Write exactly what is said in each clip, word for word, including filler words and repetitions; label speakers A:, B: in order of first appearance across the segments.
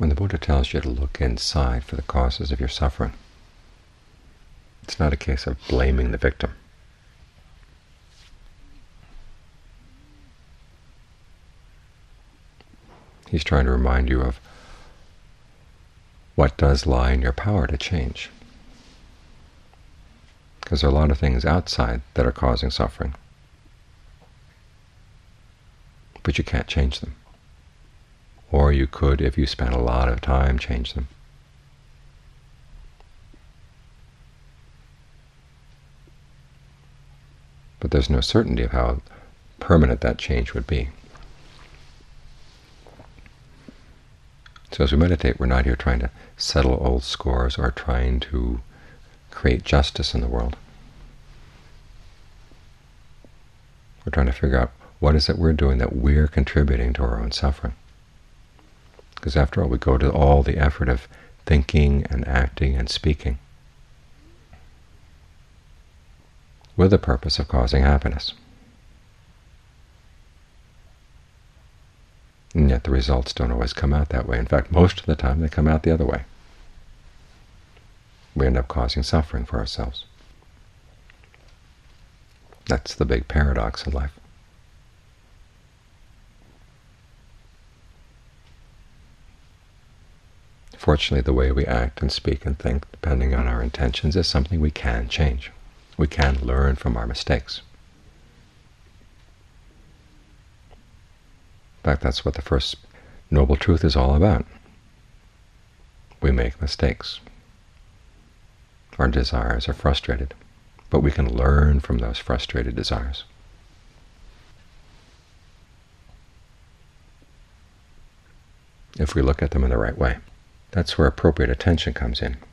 A: When the Buddha tells you to look inside for the causes of your suffering, it's not a case of blaming the victim. He's trying to remind you of what does lie in your power to change. Because there are a lot of things outside that are causing suffering, but you can't change them. Or you could, if you spent a lot of time, change them. But there's no certainty of how permanent that change would be. So as we meditate, we're not here trying to settle old scores or trying to create justice in the world. We're trying to figure out what is it we're doing that we're contributing to our own suffering. Because after all, we go to all the effort of thinking and acting and speaking with the purpose of causing happiness. And yet the results don't always come out that way. In fact, most of the time they come out the other way. We end up causing suffering for ourselves. That's the big paradox in life. Fortunately, the way we act and speak and think, depending on our intentions, is something we can change. We can learn from our mistakes. In fact, that's what the First Noble Truth is all about. We make mistakes. Our desires are frustrated, but we can learn from those frustrated desires. If we look at them in the right way. That's where appropriate attention comes in.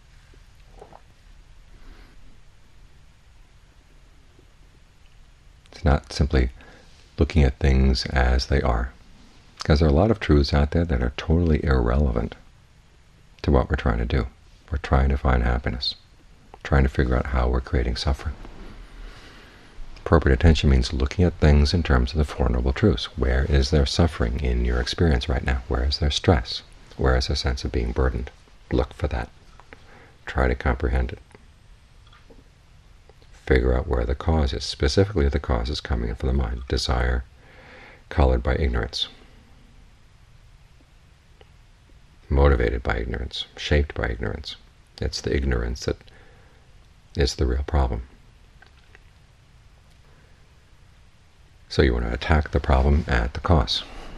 A: It's not simply looking at things as they are, because there are a lot of truths out there that are totally irrelevant to what we're trying to do. We're trying to find happiness, trying to figure out how we're creating suffering. Appropriate attention means looking at things in terms of the Four Noble Truths. Where is there suffering in your experience right now? Where is there stress? Where is there a sense of being burdened? Look for that. Try to comprehend it. Figure out where the cause is. Specifically, the cause is coming in from the mind. Desire colored by ignorance, motivated by ignorance, shaped by ignorance. It's the ignorance that is the real problem. So you want to attack the problem at the cause,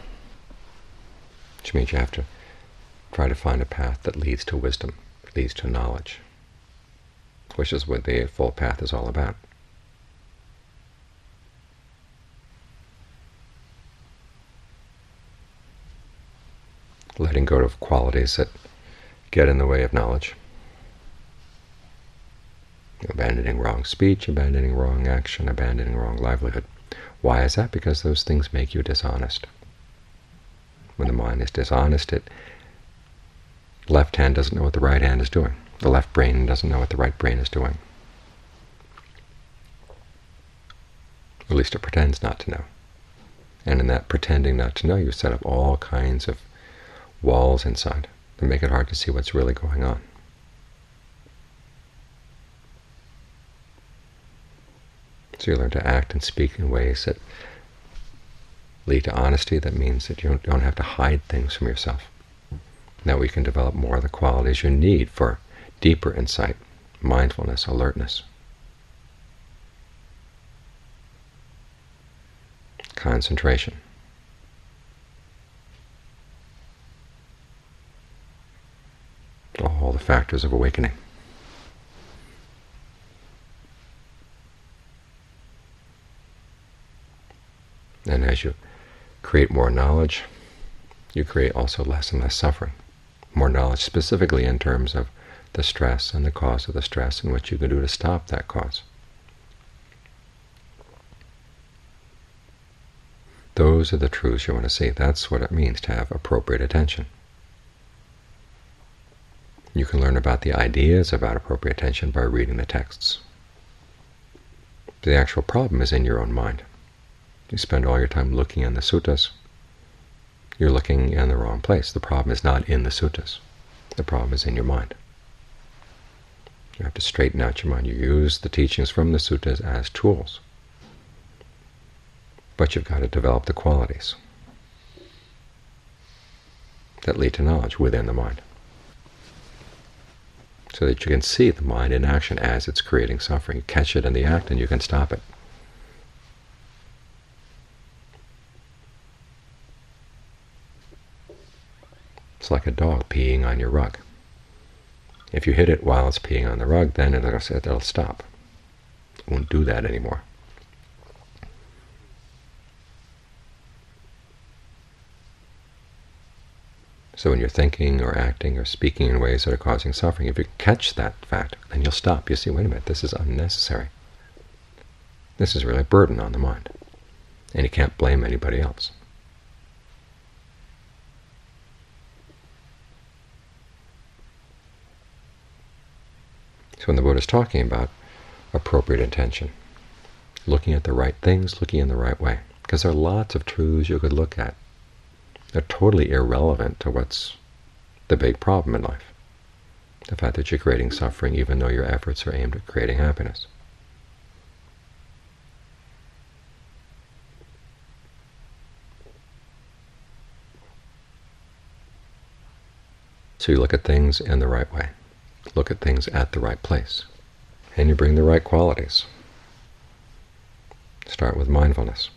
A: which means you have to try to find a path that leads to wisdom, leads to knowledge, which is what the Eightfold Path is all about. Letting go of qualities that get in the way of knowledge, abandoning wrong speech, abandoning wrong action, abandoning wrong livelihood. Why is that? Because those things make you dishonest. When the mind is dishonest, it left hand doesn't know what the right hand is doing. The left brain doesn't know what the right brain is doing. At least it pretends not to know. And in that pretending not to know, you set up all kinds of walls inside that make it hard to see what's really going on. So you learn to act and speak in ways that lead to honesty. That means that you don't have to hide things from yourself. That we can develop more of the qualities you need for deeper insight, mindfulness, alertness, concentration. All the factors of awakening. And as you create more knowledge, you create also less and less suffering. More knowledge specifically in terms of the stress and the cause of the stress and what you can do to stop that cause. Those are the truths you want to see. That's what it means to have appropriate attention. You can learn about the ideas about appropriate attention by reading the texts. The actual problem is in your own mind. You spend all your time looking in the suttas, you're looking in the wrong place. The problem is not in the suttas. The problem is in your mind. You have to straighten out your mind. You use the teachings from the suttas as tools, but you've got to develop the qualities that lead to knowledge within the mind, so that you can see the mind in action as it's creating suffering. You catch it in the act and you can stop it. It's like a dog peeing on your rug. If you hit it while it's peeing on the rug, then it'll, it'll stop. It won't do that anymore. So when you're thinking or acting or speaking in ways that are causing suffering, if you catch that fact, then you'll stop. You see, wait a minute, this is unnecessary. This is really a burden on the mind, and you can't blame anybody else. So when the Buddha is talking about appropriate intention, looking at the right things, looking in the right way, because there are lots of truths you could look at. They're totally irrelevant to what's the big problem in life, the fact that you're creating suffering even though your efforts are aimed at creating happiness. So you look at things in the right way, look at things at the right place, and you bring the right qualities. Start with mindfulness.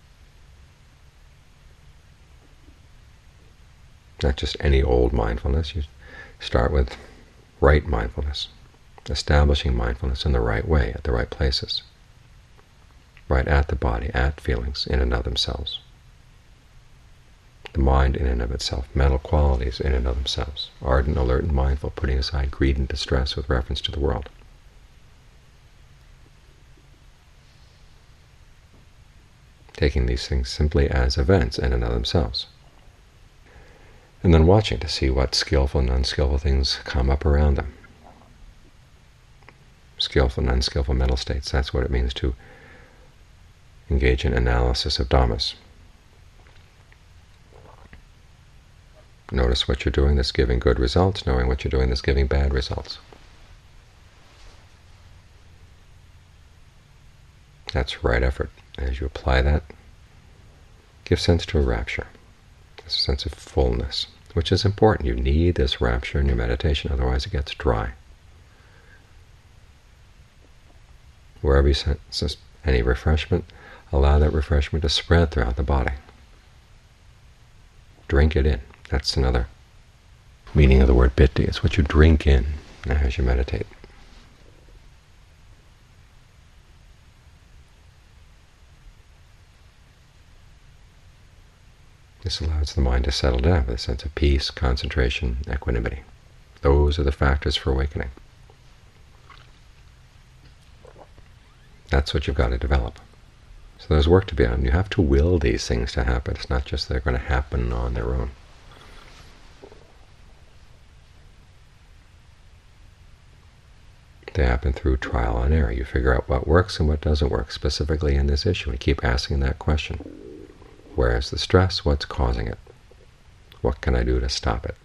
A: Not just any old mindfulness. You start with right mindfulness, establishing mindfulness in the right way, at the right places, right at the body, at feelings in and of themselves, the mind in and of itself, mental qualities in and of themselves, ardent, alert, and mindful, putting aside greed and distress with reference to the world. Taking these things simply as events in and of themselves. And then watching to see what skillful and unskillful things come up around them. Skillful and unskillful mental states, that's what it means to engage in analysis of dhammas. Notice what you're doing that's giving good results, knowing what you're doing that's giving bad results. That's right effort. As you apply that, give sense to a rapture. A sense of fullness, which is important. You need this rapture in your meditation, otherwise it gets dry. Wherever you sense any refreshment, allow that refreshment to spread throughout the body. Drink it in. That's another meaning of the word pitti. It's what you drink in as you meditate. This allows the mind to settle down with a sense of peace, concentration, equanimity. Those are the factors for awakening. That's what you've got to develop. So there's work to be done. You have to will these things to happen. It's not just they're going to happen on their own. They happen through trial and error. You figure out what works and what doesn't work, specifically in this issue, and keep asking that question. Where is the stress? What's causing it? What can I do to stop it?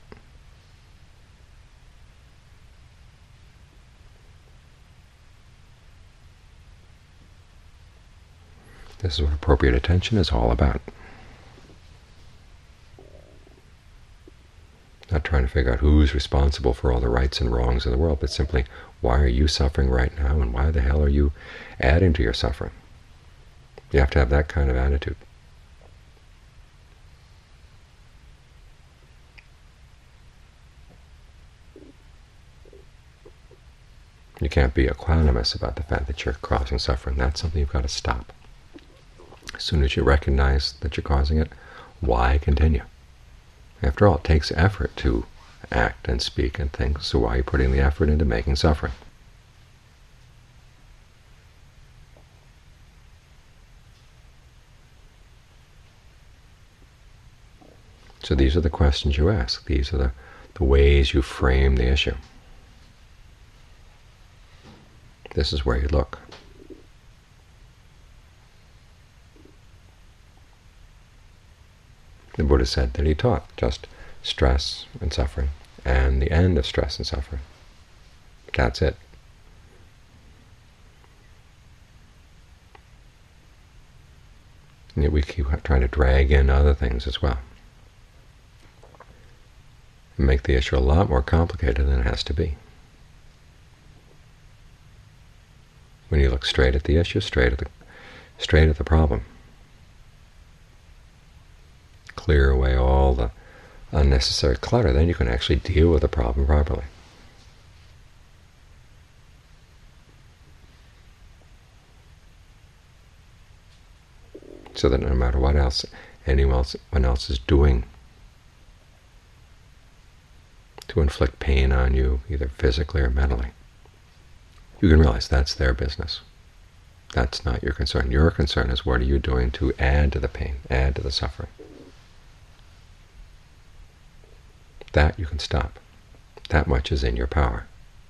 A: This is what appropriate attention is all about. Not trying to figure out who's responsible for all the rights and wrongs in the world, but simply, why are you suffering right now, and why the hell are you adding to your suffering? You have to have that kind of attitude. You can't be equanimous about the fact that you're causing suffering. That's something you've got to stop. As soon as you recognize that you're causing it, why continue? After all, it takes effort to act and speak and think, so why are you putting the effort into making suffering? So these are the questions you ask. These are the, the ways you frame the issue. This is where you look. The Buddha said that he taught just stress and suffering, and the end of stress and suffering. That's it. And yet we keep trying to drag in other things as well, and make the issue a lot more complicated than it has to be. When you look straight at the issue, straight at the straight at the problem, clear away all the unnecessary clutter, then you can actually deal with the problem properly. So that no matter what else anyone else, anyone else is doing to inflict pain on you, either physically or mentally, you can realize that's their business. That's not your concern. Your concern is, what are you doing to add to the pain, add to the suffering? That you can stop. That much is in your power.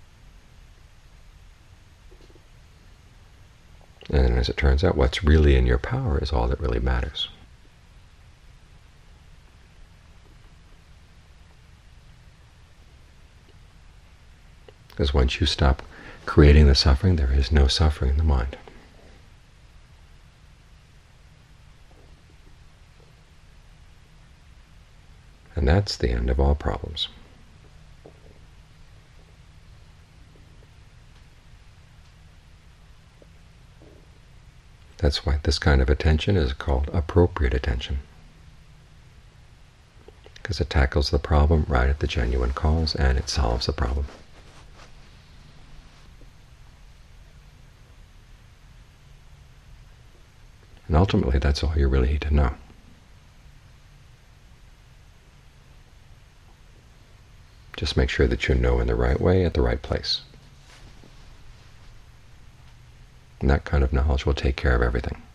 A: And as it turns out, what's really in your power is all that really matters. Because once you stop creating the suffering, there is no suffering in the mind. And that's the end of all problems. That's why this kind of attention is called appropriate attention, because it tackles the problem right at the genuine cause, and it solves the problem. And ultimately, that's all you really need to know. Just make sure that you know in the right way at the right place. And that kind of knowledge will take care of everything.